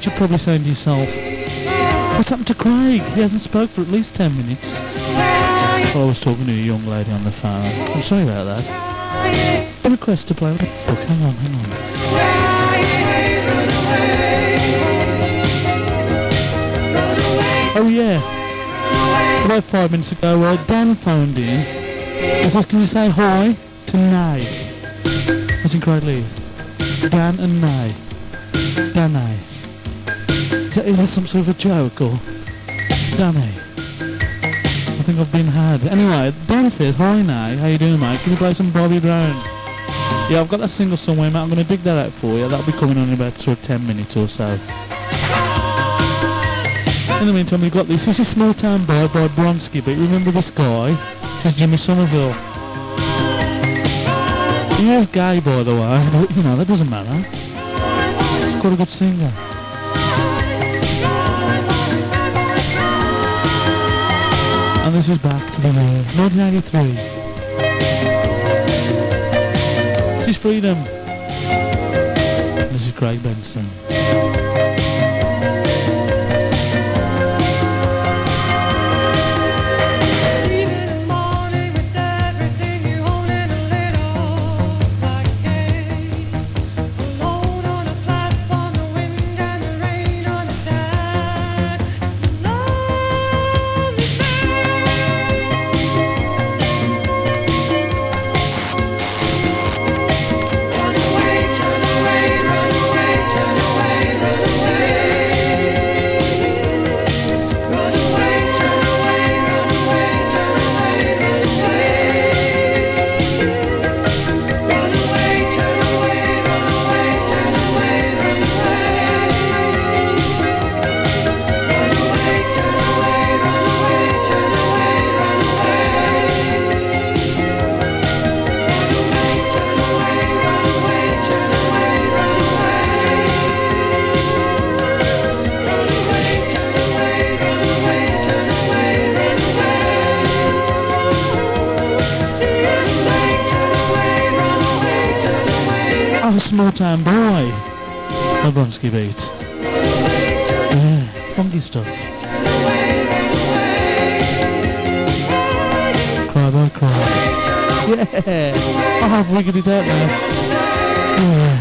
minutes, you're probably saying to yourself, what's happened to Craig? He hasn't spoke for at least 10 minutes. Well, I was talking to a young lady on the phone. I'm sorry about that. A request to play with a book. Hang on. Oh yeah. About 5 minutes ago, Dan phoned in. He says, can you say hi to Nay? That's in Craigleith. Dan and Nay. Danny. Is that some sort of a joke or? Danny. I think I've been had. Anyway, Dan says, hi Nay, how you doing mate? Can you play some Bobby Brown? Yeah, I've got that single somewhere mate, I'm going to dig that out for you. That'll be coming on in about sort of 10 minutes or so. In the meantime, we've got this. This is Small Town Boy by Bronski, but remember this guy? This is Jimmy Somerville. He is gay, by the way, but, you know, that doesn't matter. He's quite a good singer. And this is back to the year 1983. This is Freedom. This is Craig Benson. Small Town Boy, the Bronski beat. Yeah, funky stuff. Cry by cry. Yeah, I have wigged it out now. Yeah.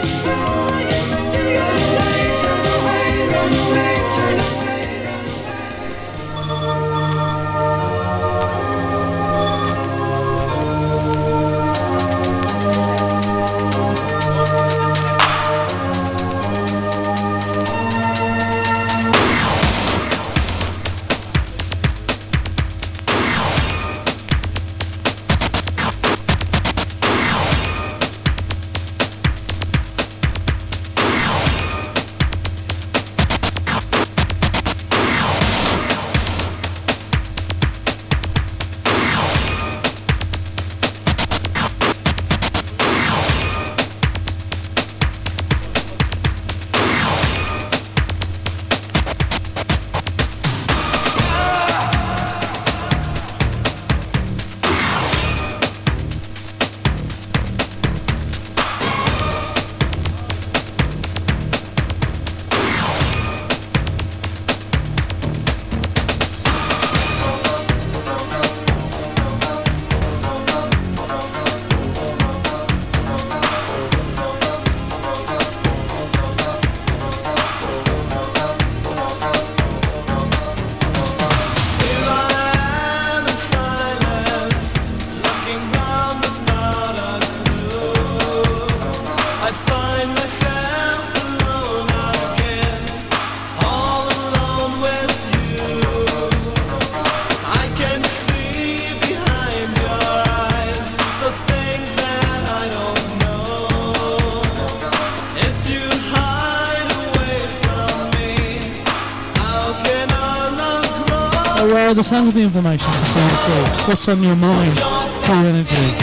The sounds of the information to say, what's on your mind? Full energy.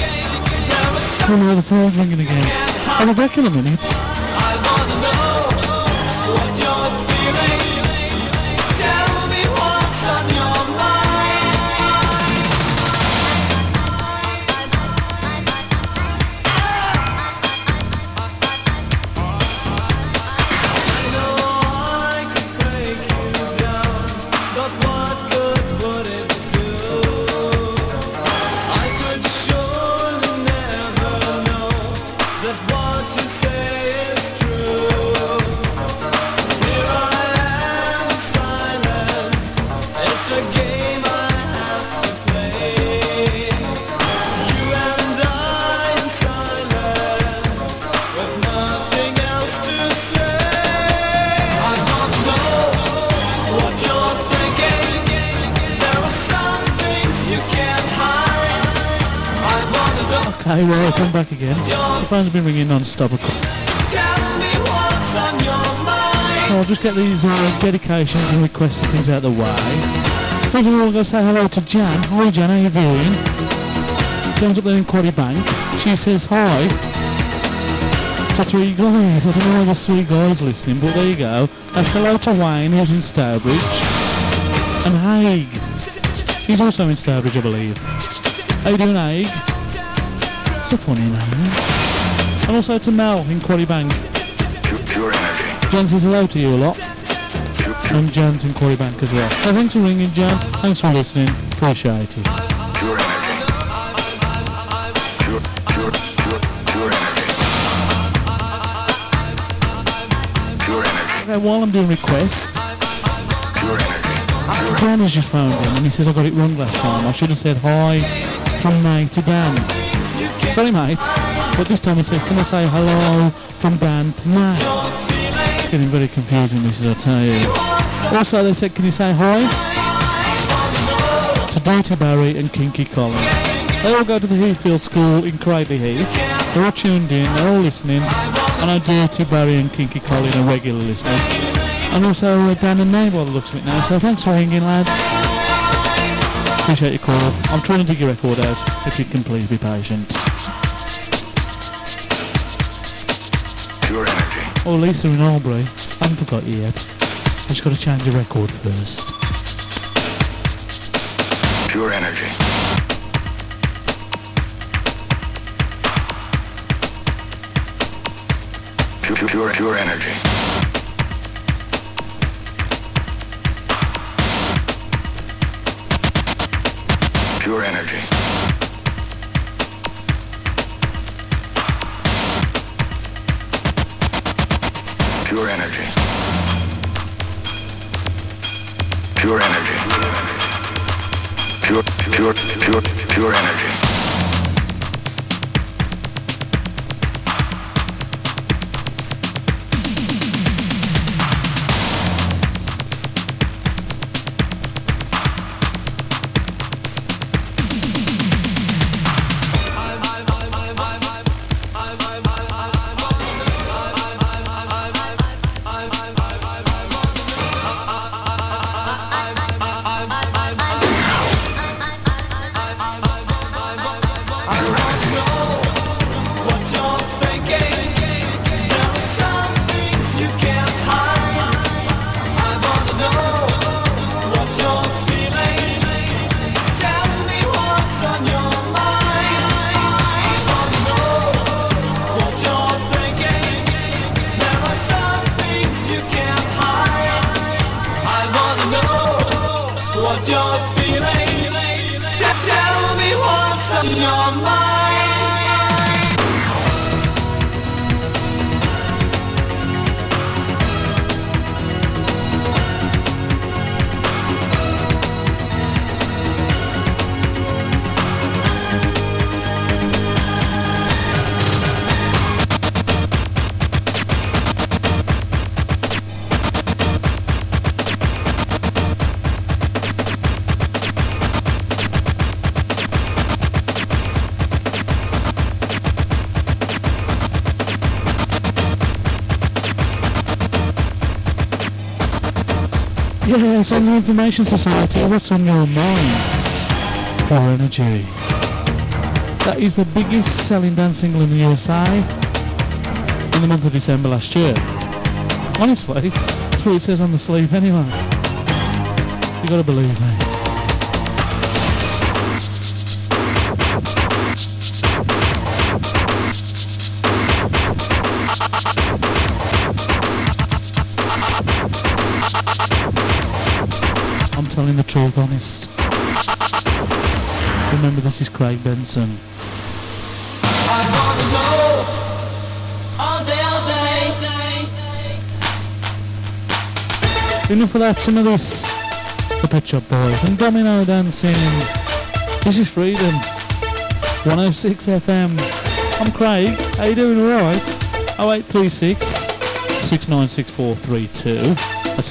Oh no, the phone's ringing again. I'll be back in a minute. Hey, right, I'm back again. The phone's been ringing non-stop. So I'll just get these dedications and requests and things out of the way. First of all, I'm going to say hello to Jan. Hi Jan, how you doing? Jan's up there in Quarry Bank. She says hi to 3 guys. I don't know why there's 3 guys listening, but there you go. That's hello to Wayne, who's in Stourbridge. And Haig. He's also in Stourbridge, I believe. How you doing, Haig? It's a funny name. And also to Mel in Quarry Bank. Pure energy. Jan says hello to you a lot. And Jan's in Quarry Bank as well. So thanks for ringing, Jan. Thanks for listening. Appreciate it. Pure energy. Pure energy. Pure energy. Okay, while I'm doing requests, Pure energy. Dan has just phoned in and he says I got it wrong last time. I should have said hi from Nate to Dan. Sorry mate, but this time he said can I say hello from Dan to Nate? It's getting very confusing, this is, I tell you. Also they said can you say hi to Dirty Barry and Kinky Colin. They all go to the Heathfield School in Cradley Heath. They're all tuned in, they're all listening. I know Dirty Barry and Kinky Colin are regular listeners. And also Dan and Nate by the looks of it now, so thanks for ringing lads. Appreciate your call. I'm trying to dig your record out, if you can please be patient. Pure energy. Oh, Lisa in Albury, I haven't forgot you yet. I've just got to change your record first. Pure energy. Pure energy. Pure energy. Pure energy. Pure energy. Pure energy. Yes, on the Information Society, what's on your mind? For Energy. That is the biggest selling dance single in the USA in the month of December last year. Honestly, that's what it says on the sleeve anyway. You gotta believe me. Telling the truth, honest. Remember, this is Craig Benson. I wanna know all day. Enough of that, some of this. The Pet Shop Boys and Domino Dancing. This is Freedom. 106 FM. I'm Craig. How you doing? Alright? 0836 696432. That's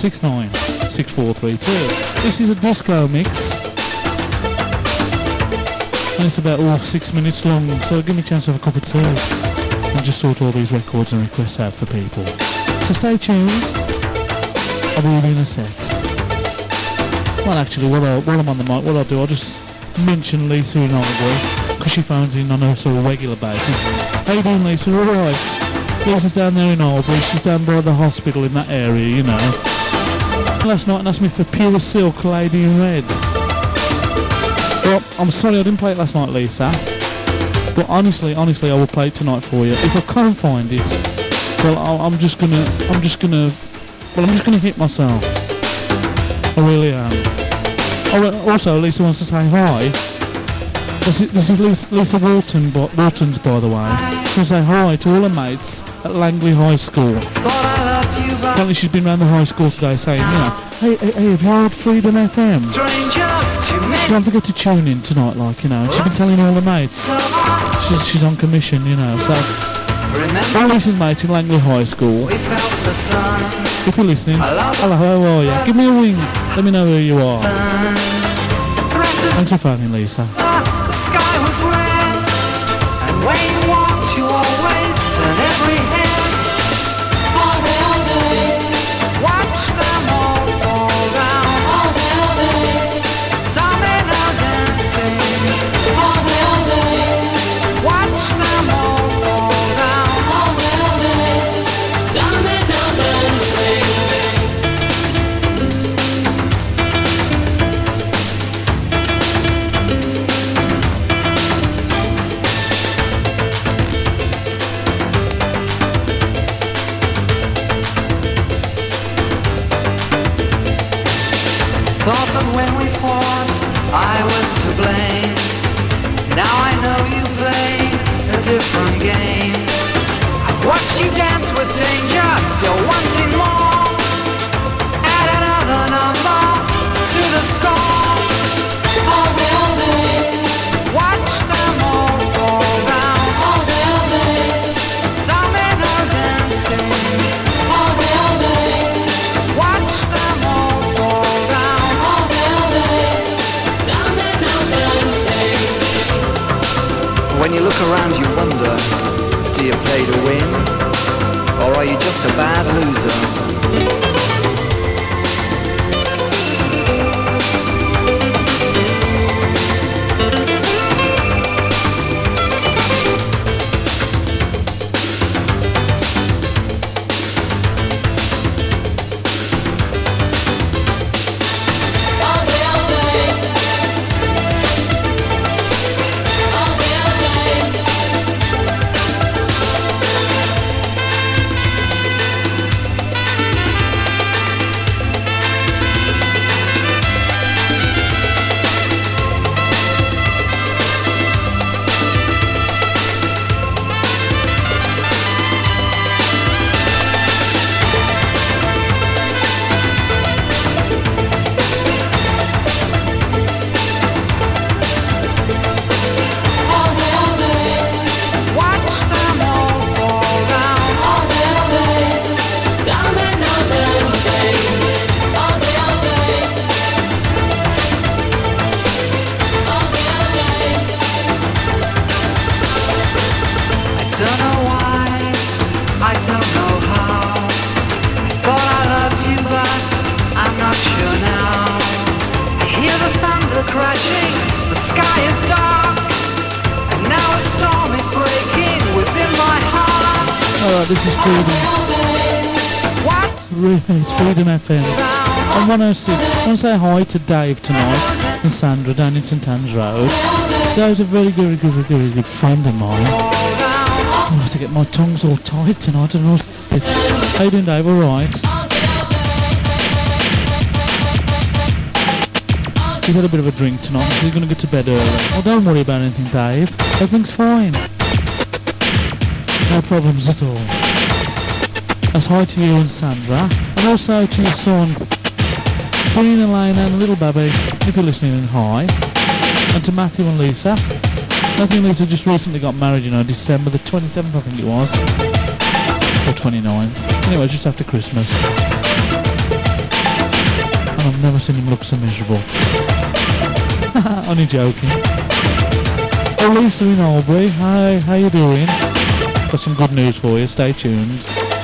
696432. This is a disco mix And it's about 6 minutes long, so give me a chance to have a cup of tea and just sort all these records and requests out for people. So stay tuned. I'll be with you in a sec. Well, actually, while I'm on the mic, what I'll do, I'll just mention Lisa in Albury, because she phones in on a sort of regular basis. How you doing, Lisa? All right. Lisa's down there in Albury. She's down by the hospital in that area, you know. Last night and asked me for Pure Silk Lady in Red. Well, I'm sorry I didn't play it last night, Lisa. But honestly, I will play it tonight for you. If I can't find it, well, I'm just gonna hit myself. I really am. Oh, also, Lisa wants to say hi. This is Lisa Waltons, by the way. She wants to say hi to all her mates at Langley High School. Apparently she's been around the high school today saying, you know, hey, have you heard Freedom FM? Don't forget to tune in tonight, like, you know. She's been telling all the mates. She's on commission, you know, so... All Lisa's mates in Langley High School. If you're listening, hello, how are you? Give me a ring. Let me know who you are. Thanks for phoning, Lisa. The sky was red, and when you walked, you always turn every head. All day, watch them all fall down. All day, domino dancing. All day, watch them all fall down. All day, domino dancing. Thought that when we fought, I was to blame. Now I know you play a different game. I've watched you dance with danger, still wanting more. Add another number to the score. All day, watch them all fall down. All day, domino dancing. All day, watch them all fall down. When you look around you wonder, do you play to win? Or are you just a bad loser? Crashing, the sky is dark, and now a storm is breaking within my heart. Alright, this is Freedom. It's Freedom FM. I'm 106. I want to say hi to Dave tonight and Sandra down in St Anne's Road. Dave's a very good friend of mine. I have to get my tongues all tied tonight. I don't know what. How you doing, Dave? Alright. He's had a bit of a drink tonight, so he's going to get to bed early. Oh, don't worry about anything, Dave. Everything's fine. No problems at all. That's hi to you and Sandra, and also to your son, Dean, Elena, and little baby, if you're listening, hi. And to Matthew and Lisa. Matthew and Lisa just recently got married, you know, December the 27th, I think it was. Or 29th. Anyway, just after Christmas. And I've never seen him look so miserable. Only joking. Oh, Lisa in Albury, hi, how you doing? Got some good news for you, stay tuned.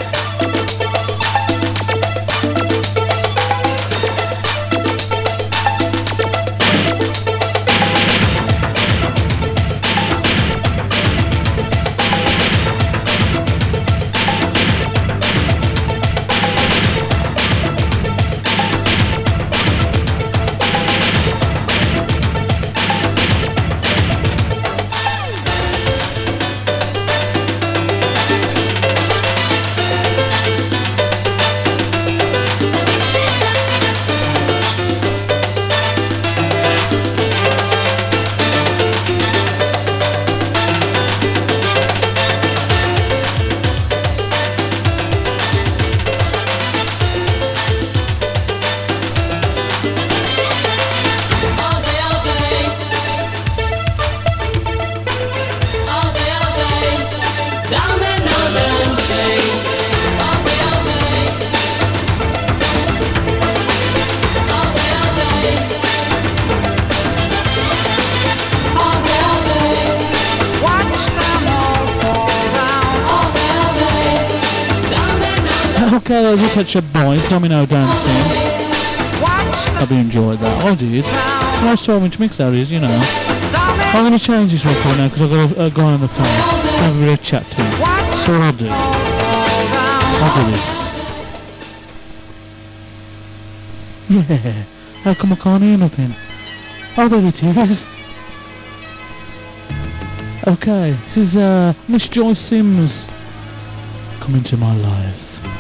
Okay, there's a touch of boys, domino dancing. Hope you enjoyed that. I did. Nice so much mix that is, you know. I'm going to change this record now because I've got a guy on the phone. Have a bit of chat to him. So what I'll do. I'll do this. Yeah. How come I can't hear nothing? Oh, there it is. Okay, this is Miss Joyce Sims coming to my life.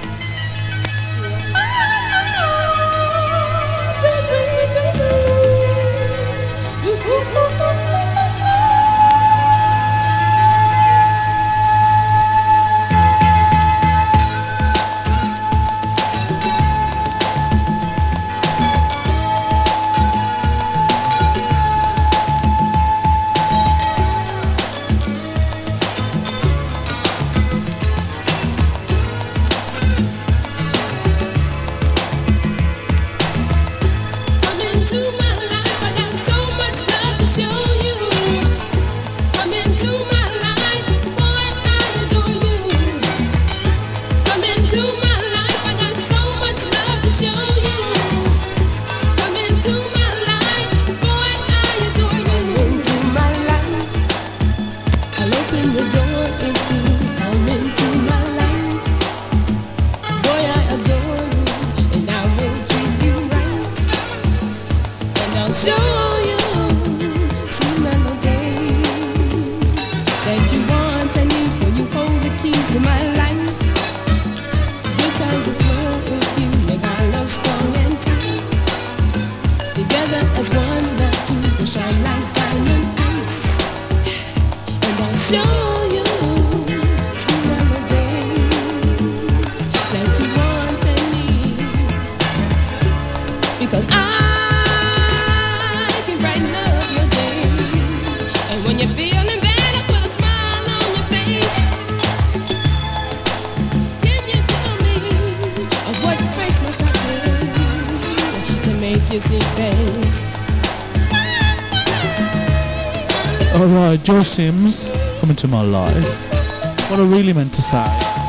Alright, Joyce Sims coming to my life. What I really meant to say,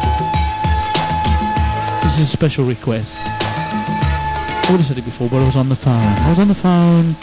this is a special request. I would have said it before, but I was on the phone. I was on the phone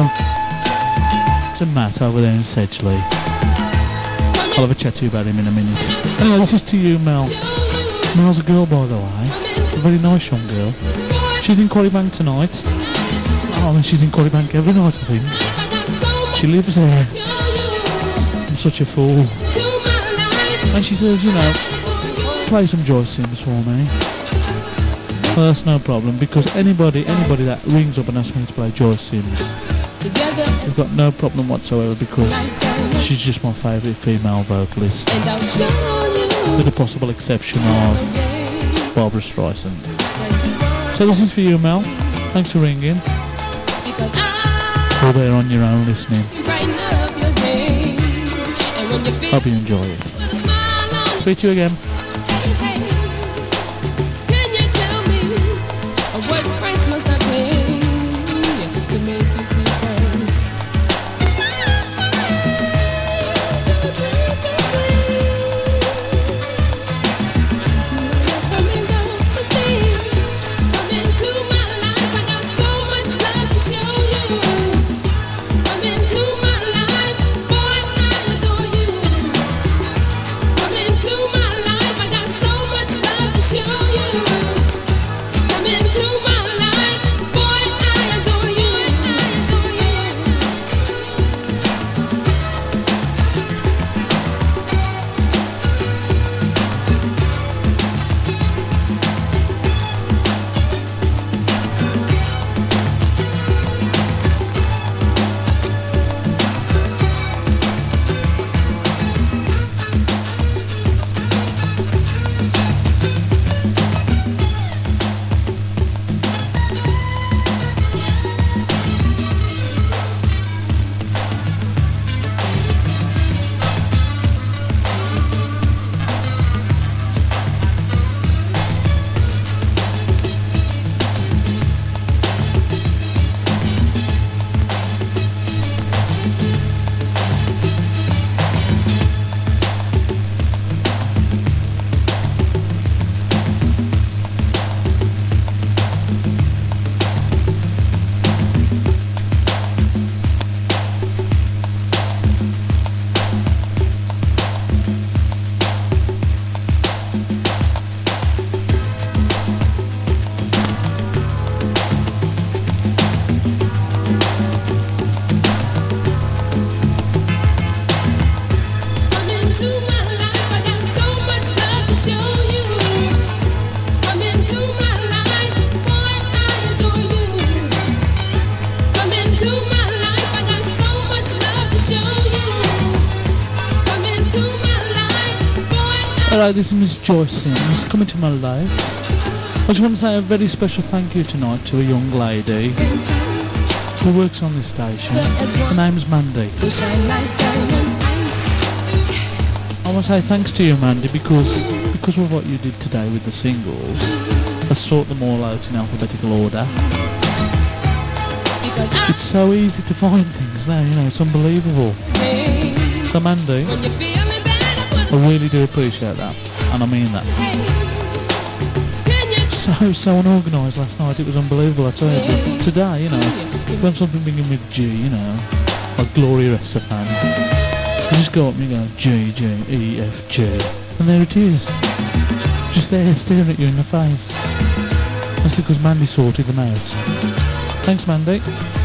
to Matt over there in Sedgley. I'll have a chat to you about him in a minute. Anyway, this is to you, Mel. Mel's a girl, by the way. A very nice young girl. She's in Quarrybank tonight. Oh, and she's in Quarrybank every night, I think. She lives there. I'm such a fool. And she says, you know, play some Joyce Sims for me. Well, that's no problem, because anybody that rings up and asks me to play Joyce Sims, I've got no problem whatsoever, because she's just my favourite female vocalist, with the possible exception of Barbara Streisand. So this is for you, Mel. Thanks for ringing. You're there on your own listening. Hope you enjoy it. Speak to you again. Alright, this is Miss Joyce Sims coming to my life. I just want to say a very special thank you tonight to a young lady who works on this station. Her name's Mandy. I want to say thanks to you, Mandy, because of what you did today with the singles. Let's sort them all out in alphabetical order. It's so easy to find things now, you know, it's unbelievable. So Mandy, I really do appreciate that, and I mean that. So unorganised last night, it was unbelievable, I tell you. But today, you know, when something beginning with G, you know, like Gloria Estefan, you just go up and you go G, G, E, F, G, and there it is. Just there staring at you in the face. That's because Mandy sorted them out. Thanks, Mandy.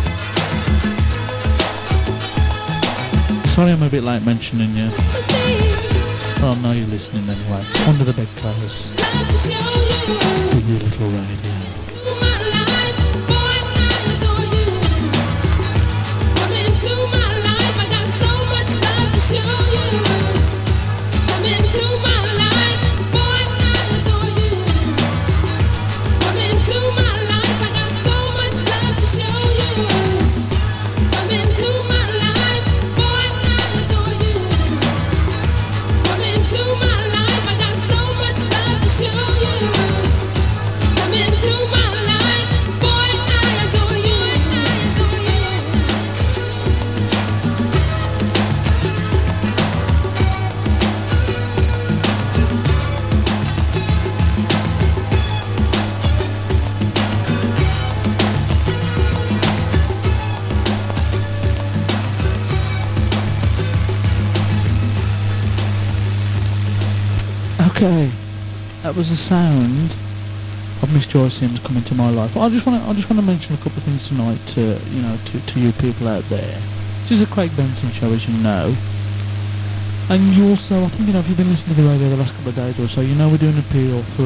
Sorry I'm a bit late mentioning you. Well, I know you're listening anyway. Under the bedclothes. With your little radio. Okay, that was the sound of Miss Joyce Sims coming to my life. I just want to mention a couple of things tonight to you people out there. This is a Craig Benson show, as you know, and you also, I think, you know, if you've been listening to the radio the last couple of days or so, you know we're doing an appeal for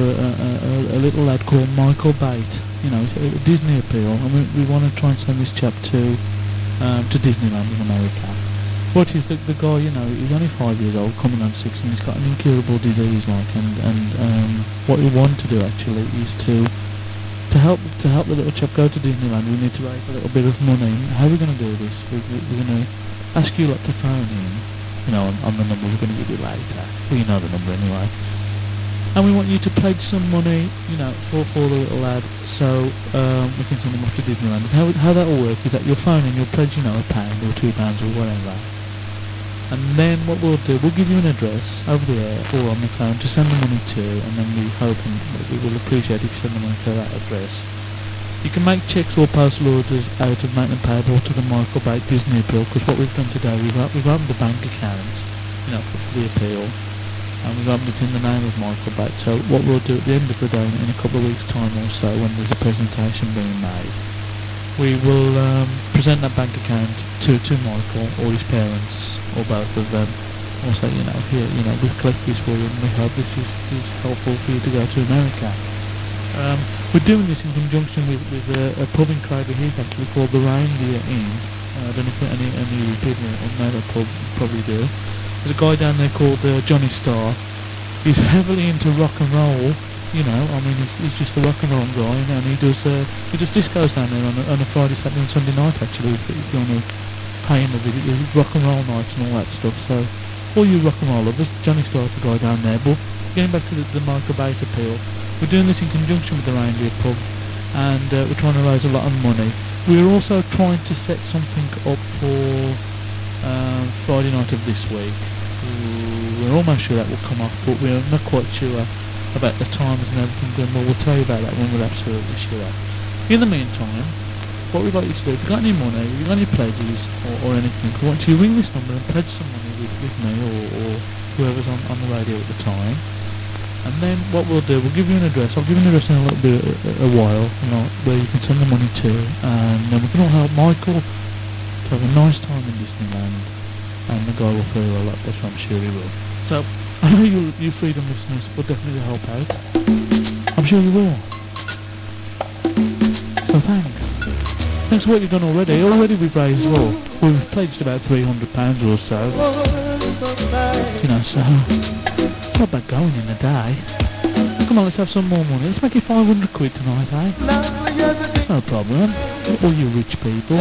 a little lad called Michael Bate. You know, it's a Disney appeal, and we want to try and send this chap to Disneyland in America. What is the guy, you know, he's only 5 years old, coming on 6, and he's got an incurable disease, like, and what we want to do actually is to help the little chap go to Disneyland. We need to raise a little bit of money. How are we going to do this? We're going to ask you lot to phone in, you know, on the number we're going to give you later. Well, you know the number anyway. And we want you to pledge some money, you know, for the little lad, so we can send him off to Disneyland. And how that will work is that you'll phone in, you'll pledge, you know, £1 or £2 or whatever. And then what we'll do, we'll give you an address over the air or on the phone to send the money to, and then we hope and we will appreciate if you send the money to that address. You can make cheques or postal orders out of make them payable to the Michael Bate Disney appeal, because what we've done today, we've opened a bank account, you know, for the appeal, and we've opened it in the name of Michael Bate. So what we'll do at the end of the day, in a couple of weeks' time or so, when there's a presentation being made, we will present that bank account to Michael or his parents, or both of them. We'll say, you know, here, you know, we've collected this for you, and we hope this is helpful for you to go to America. We're doing this in conjunction with a pub in Craig Heath, actually, called the Reindeer Inn. I don't know if any people know that pub, probably do. There's a guy down there called Johnny Starr. He's heavily into rock and roll. You know, I mean, he's just a rock and roll guy, you know, and he does discos down there on a Friday, Saturday and Sunday night, actually, if you want to pay him a visit, rock and roll nights and all that stuff. So, all you rock and roll lovers, Johnny Starr's the guy down there. But getting back to the Michael Bate appeal, we're doing this in conjunction with the Reindeer Pub, and we're trying to raise a lot of money. We're also trying to set something up for Friday night of this week. We're almost sure that will come off, but we're not quite sure about the times and everything, then we'll tell you about that when we're absolutely sure. In the meantime, what we'd like you to do, if you've got any money, if you've got any pledges or anything, we want you to ring this number and pledge some money with me or whoever's on the radio at the time. And then what we'll do, we'll give you an address. I'll give you an address in a little bit, a while, you know, where you can send the money to, and then we can all help Michael to have a nice time in Disneyland, and the guy will feel a lot better, I'm sure he will. So, I know you Freedom listeners will definitely help out. I'm sure you will. So thanks. Thanks for what you've done already. Already we've raised, well, we've pledged about £300 or so. You know, so It's not bad going in a day. Come on, let's have some more money. Let's make it 500 quid tonight, eh? No problem. All you rich people.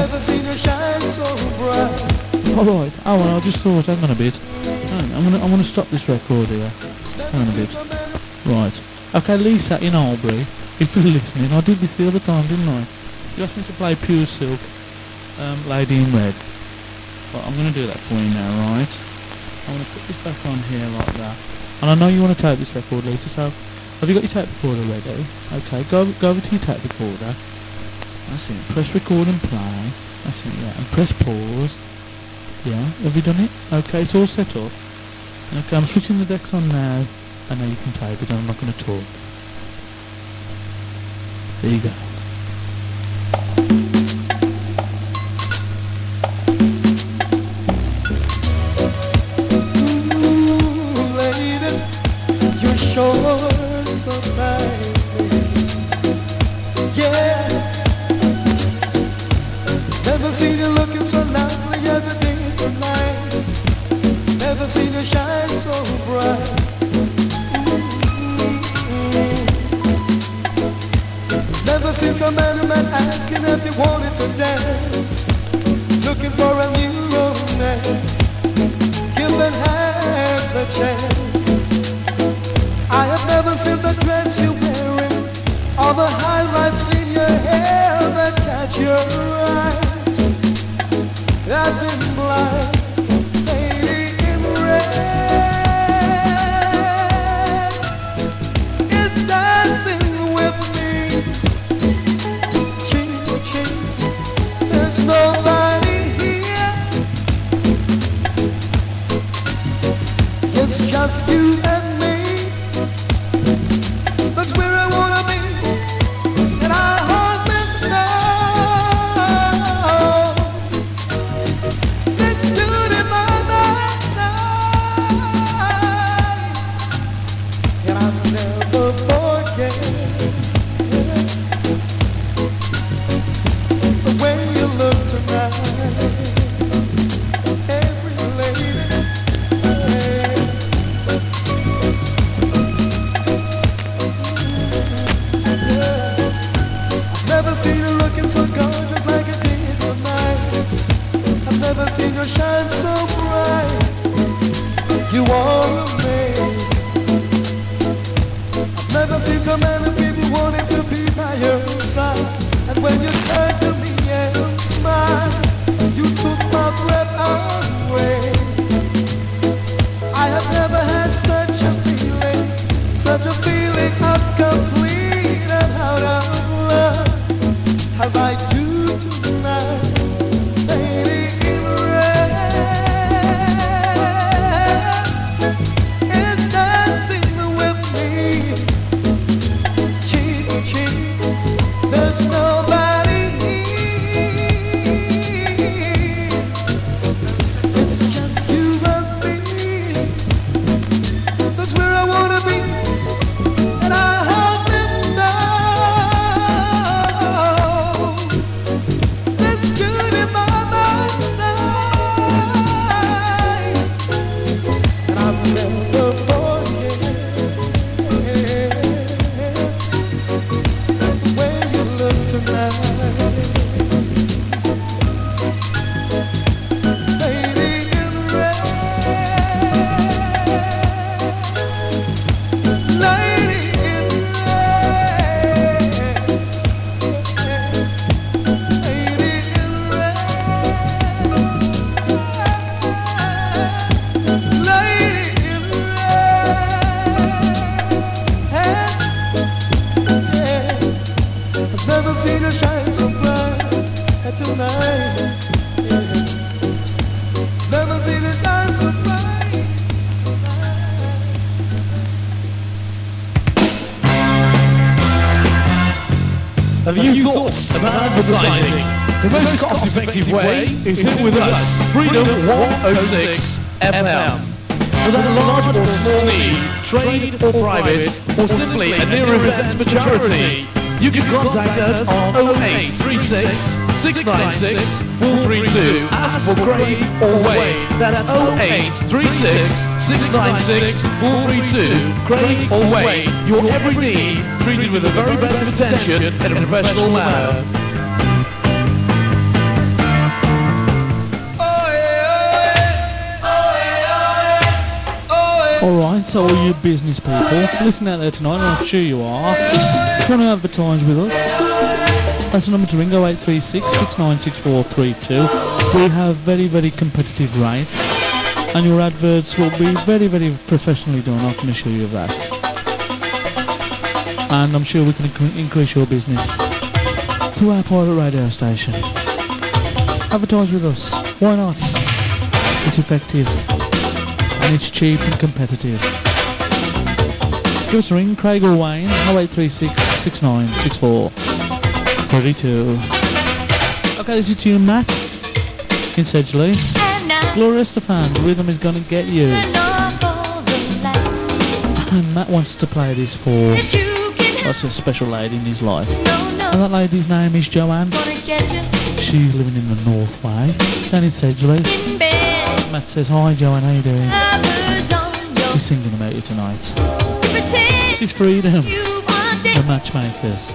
Alright, oh well, I just thought, hang on a bit. I'm gonna stop this record here. Hang on a bit. Right. Okay, Lisa in Albury, if you're listening, I did this the other time, didn't I? You asked me to play Pure Silk, Lady in Red. Well, I'm gonna do that for you now, right? I'm gonna put this back on here like that. And I know you want to tape this record, Lisa, so have you got your tape recorder ready? Okay, go over to your tape recorder. That's it. Press record and play. That's it, yeah. And press pause. Yeah, have you done it? Okay, it's all set up. Okay, I'm switching the decks on now. And now you can tape it and I'm not going to talk. There you go. Ooh, lady, you sure surprise me. Yeah. Never seen you looking so lovely as a day tonight. Never seen you shine so bright. Never seen some man asking if you wanted to dance, looking for a new romance. Give and have the chance. I have never seen the dress you're wearing, or the highlights in your hair that catch your eyes. I've been blind, lady in red is dancing with me. There's nobody here. It's just you and me. That's where I wanna be. And I hope it knows. Let's do it by night. And I'll never forget the way you look tonight, every lady. I've never seen you looking so gorgeous like you did tonight. I've never seen you shine so bright. You are amazing. I've never seen so many people wanting to be by your side. And when you turn to me and smile, you took my breath away. I have never had such a feeling of complete and out of love as I do tonight. Lady in red is dancing with me, cheek to cheek. There's nobody here. It's just you and me. That's where I wanna be. And I hope it knows. Let's do it by my side. And I'll never forget the way you look tonight. Lady in red. Lady in red. Lady in red. Lady in red. I've never seen her shine so bright as tonight. Never seen her shine so bright. Have you thoughts about advertising? The most cost-effective way is here with us, Freedom 106 FM. Without a large or small need, trade or private, or simply a near event for charity, you can contact us on 0836 696 432. Ask for Craig or Wayne. That's 0836 696 432. Craig or Wade, your every need treated with the very best of attention in a professional manner. Alright, so all you business people, listen out there tonight, and I'm sure you are. If you want to advertise with us, that's the number to ring, 0836 696 432. We have very, very competitive rates, and your adverts will be very, very professionally done, I can assure you of that. And I'm sure we can increase your business through our private radio station. Advertise with us, why not? It's effective. And it's cheap and competitive. Give us a ring, Craig or Wayne, 0836 6964 32. Okay, this is to you, Matt, in Sedgley. Gloria Estefan, the rhythm is gonna get you. And Matt wants to play this for that's a special lady in his life. And that lady's name is Joanne. She's living in the North Way, down in Sedgley. Matt says, hi Joanne, how you doing? He's singing about you tonight. This is Freedom, the Matchmakers.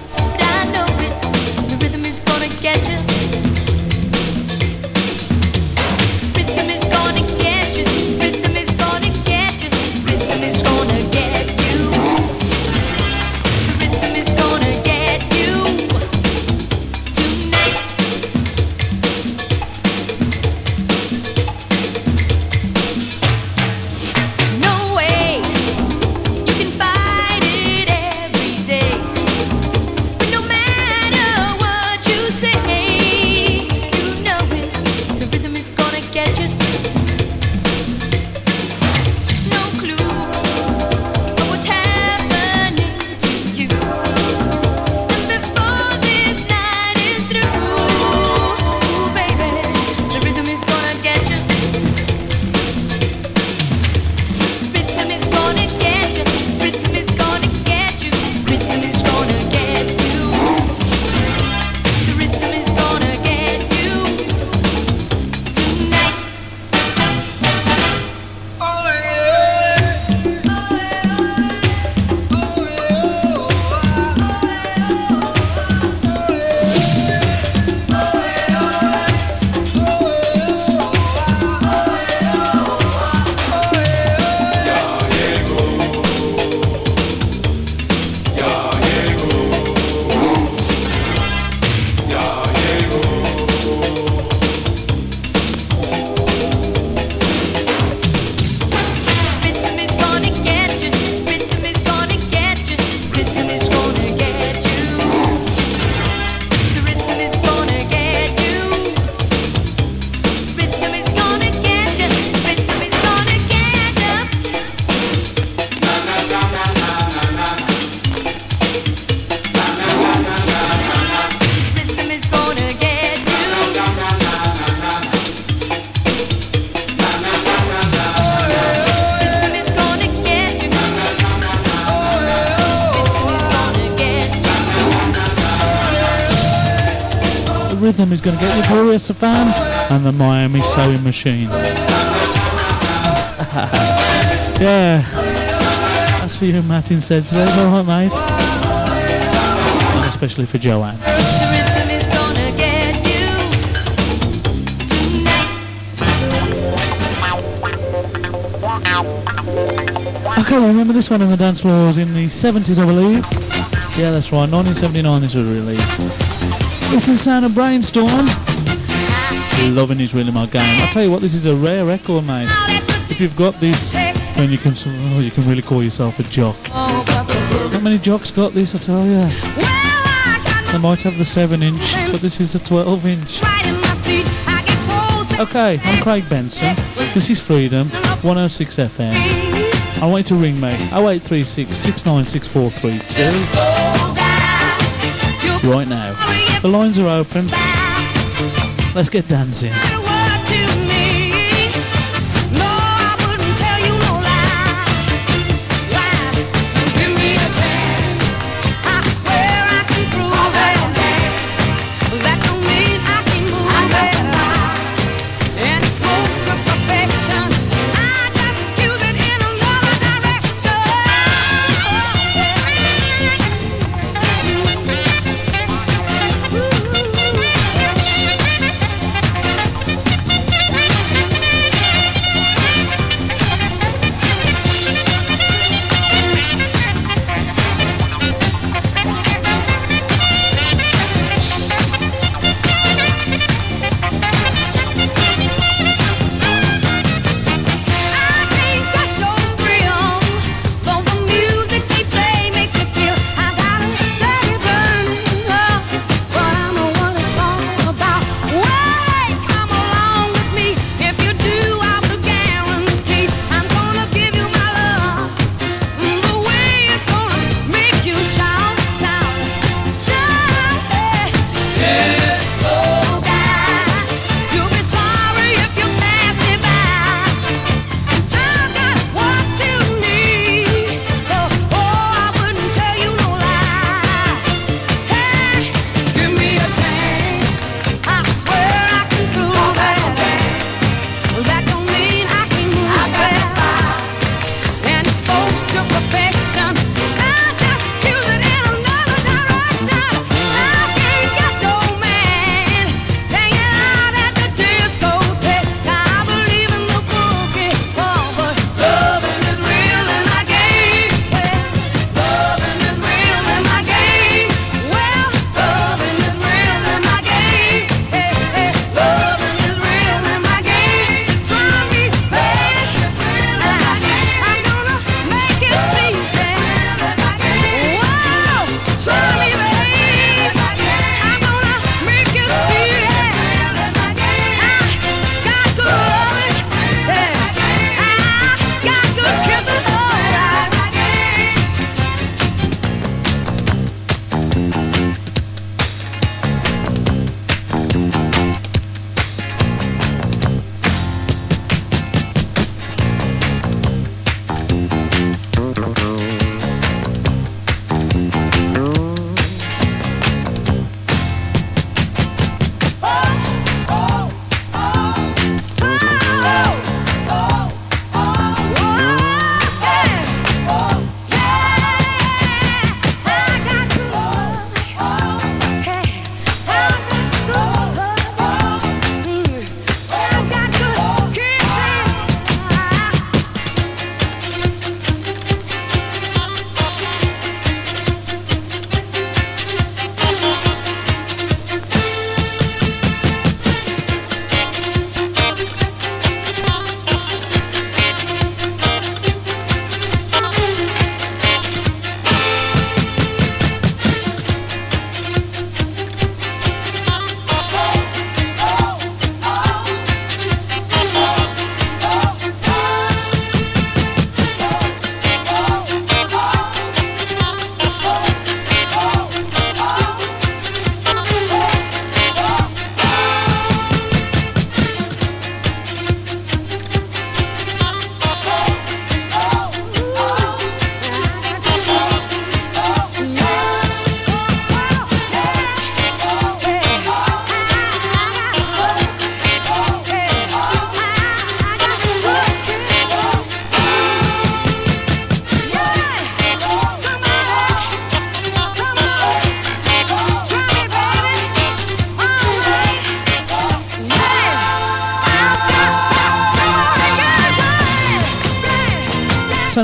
Rhythm is going to get you, Gloria Estefan and the Miami Sewing Machine. Yeah, that's for you, Matt in Sedgley. Alright, mate. And especially for Joanne. Okay, remember this one in the dance floors in the 70s, I believe. Yeah, that's right, 1979 this was released. This is the sound of Brainstorm. Loving is really my game. I'll tell you what, this is a rare record, mate. If you've got this, then you can really call yourself a jock. Not many jocks got this, I tell you. They might have the 7-inch, but this is the 12-inch. Okay, I'm Craig Benson. This is Freedom, 106 FM. I want you to ring me, 0836 696 432. Right now. The lines are open. Let's get dancing. And it's close to perfection. I just use it in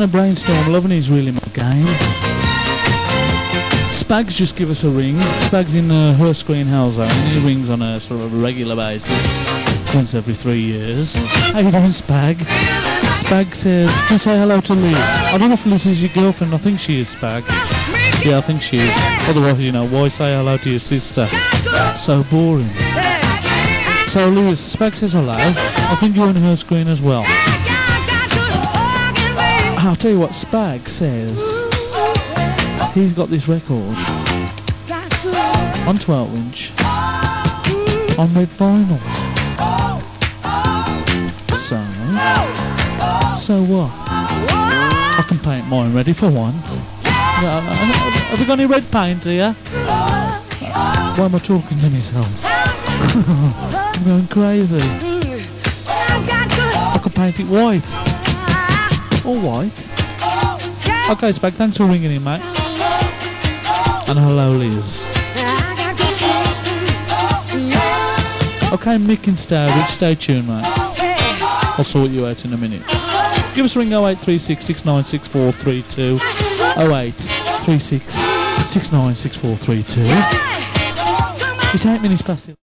a brainstorm. Loving is really my game. Spags just give us a ring. Spags in her screen house zone. He rings on a sort of a regular basis, once every 3 years. How you doing, Spag? Spag says, can you say hello to Liz? I don't know if Liz is your girlfriend. I think she is, Spag. Yeah, I think she is. Otherwise, you know, why say hello to your sister? So boring. So Liz, Spag says hello. I think you're on her screen as well. I'll tell you what Spag says. He's got this record on 12-inch on red vinyl. So what? I can paint mine ready for once. Have you got any red paint here? Why am I talking to myself? I'm going crazy. I could paint it white. Or white. Okay, Spag, thanks for ringing in, mate. And hello, Liz. Okay, Mick in Stowbridge, stay tuned, mate. I'll sort you out in a minute. Give us a ring 0836 696432. 0836 696432. It's 8 minutes past 11.